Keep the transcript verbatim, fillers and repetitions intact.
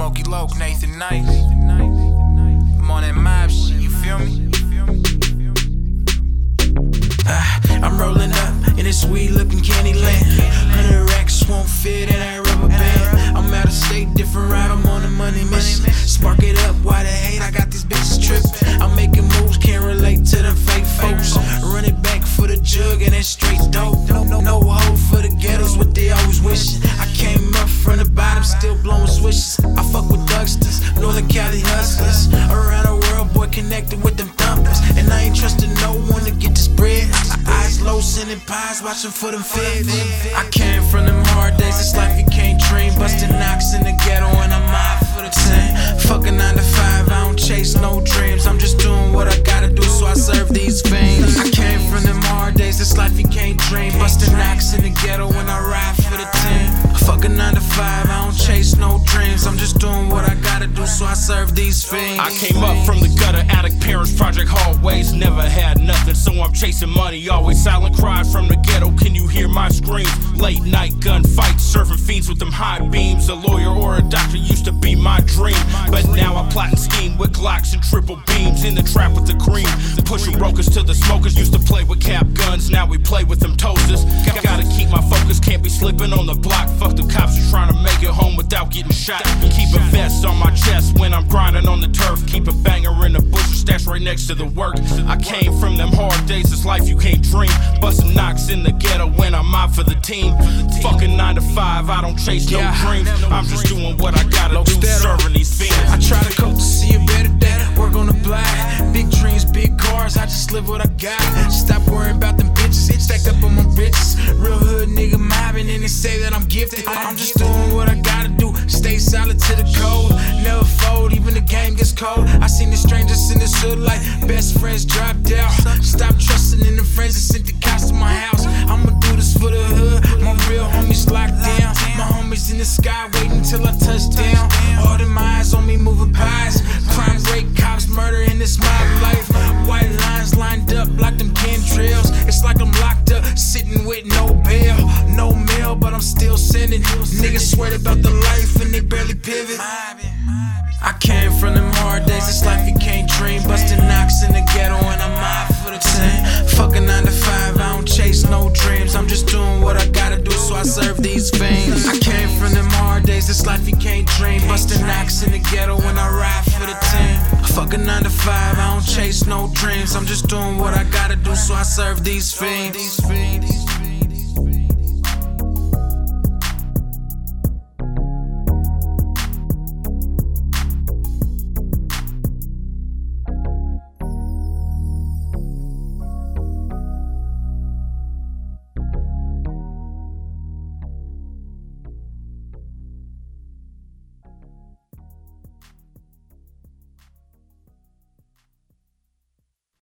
Loki Loke, Nathan Nice. I'm on that mob shit, you feel me? Uh, I'm rolling up in this sweet looking candy land. Hundred racks won't fit in that rubber band. I'm out of state, different route, I'm on a money mission. Spark it up, why they hate? I got these bitches trippin'. I'm making moves, can't relate to them fake folks. Run it back for the jug and that straight dope. No, no, no hope for the ghettos, what they always wishin'. I came up from the bottom, still blowing swishes. I fuck with Dugsters, Northern Cali hustlers. Around the world, boy, connected with them thumpers. And I ain't trusting no one to get this bread. Eyes low, sending pies, watching for them feds. I came from them hard days, it's life you can't dream. Busting knocks in the ghetto and I'm out for the ten. Fuck a nine to five, I don't chase no dreams. I'm just doing what I gotta do, so I serve these fiends. I came from them hard days, it's life you can't dream. Busting knocks in the ghetto when I ride for the ten. Fuck a nine to five, I don't chase no dreams. I'm just doing what I gotta do, so I serve these fiends. I came up from the gutter, addict parents, project hallways. Never had nothing, so I'm chasing money. Always silent cries from the ghetto, can you hear my screams? Late night gunfights, surfing fiends with them high beams. A lawyer or a doctor used to be my dream, but now I plot and scheme with Glocks and triple beams. In the trap with the cream, pushing brokers to the smokers. Used to play with cap guns, now we play with them toasters. Gotta keep my focus, can't be slipping on the block. Fuck the cops who trying to make it home without getting shot. Keep a vest on my chest when I'm grinding on the turf. Keep a banger in the bush, stash right next to the work. I came from them hard days, it's life you can't dream. Busting knocks in the ghetto when I'm out for the team. Fucking nine to five, I don't chase no dreams. I'm just doing what I gotta do, serving these fiends. I try to cope to see a better day, work on the block. Big dreams, big cars, I just live what I got. Stop worrying about them bitches, stacked up on my riches. Real hood nigga mobbing and they say that I'm gifted. I'm just doing what I gotta do, stay solid to the code. Never fold, even the game gets cold. I seen the strangers in this hood like best friends dropped out. Stop trusting in the friends that sent the cops to my house. I'ma do this for the hood, my real homies locked down. My homies in the sky waiting till I touch down. All them eyes on me moving pies. Crime rate, cops murder in this mob life. White lines lined up like them cantrails. It's like I'm locked up, sitting with no bail. No mail, but I'm still sending. Niggas sweat about the life and they barely pivot. I came from them hard days, it's life you can't dream. Busting knocks in the ghetto and I'm out for the ten. Fuck a nine to five, I don't chase no dreams. I'm just doing what I gotta do, so I serve these fiends. I came from them hard days, it's life you can't dream. Busting knocks in the ghetto when I ride for the ten. Fuck a nine to five, I don't chase no dreams. I'm just doing what I gotta do, so I serve these fiends.